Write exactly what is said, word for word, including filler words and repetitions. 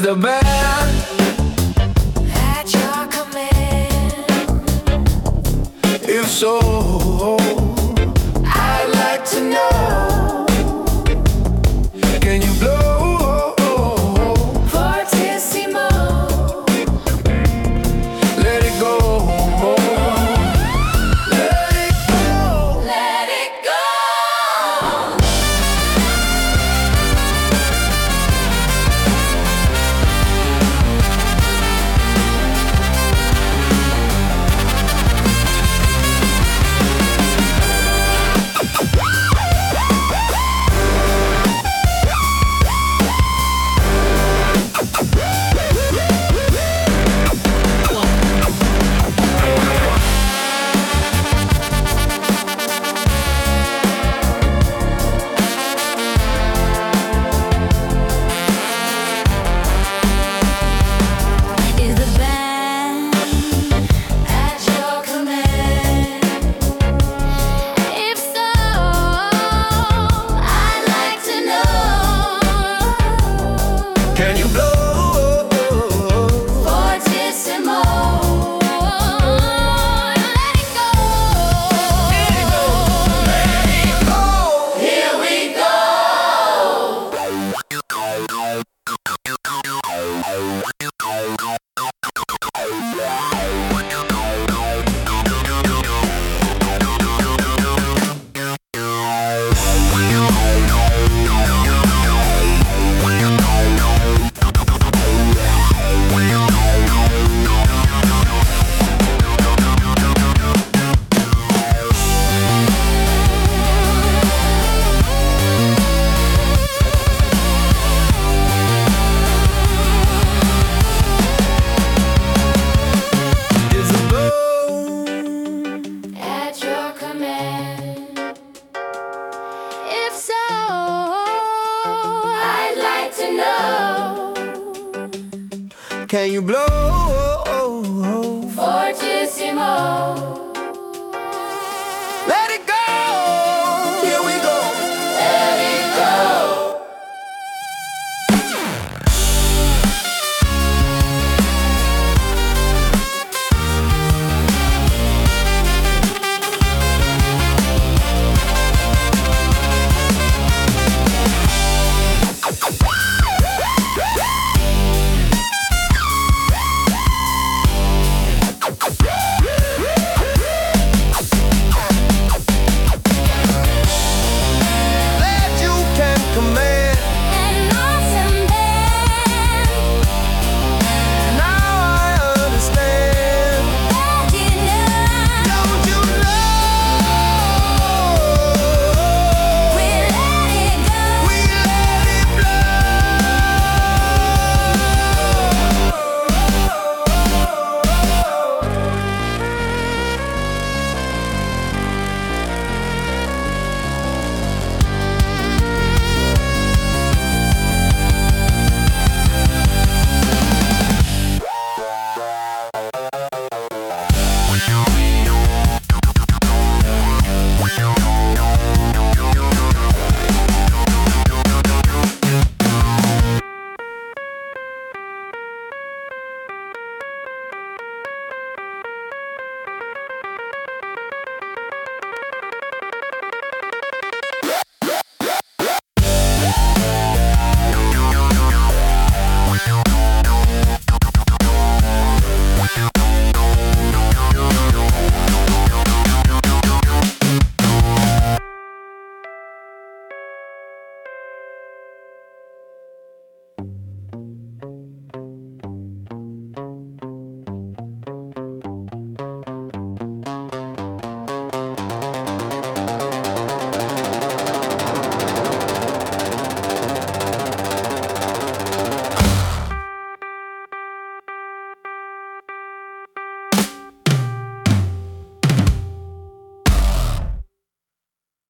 the band at your command? If so, I'd like to know. can you blow Fortissimo. let it go? Let it go. Let it go. Is the band at your command? If so, I'd like to know. Can you blow? Fortissimo. Let it go. Let it go. Here we go. Is the blow? At your command. If so, I'd like to know. Can you blow?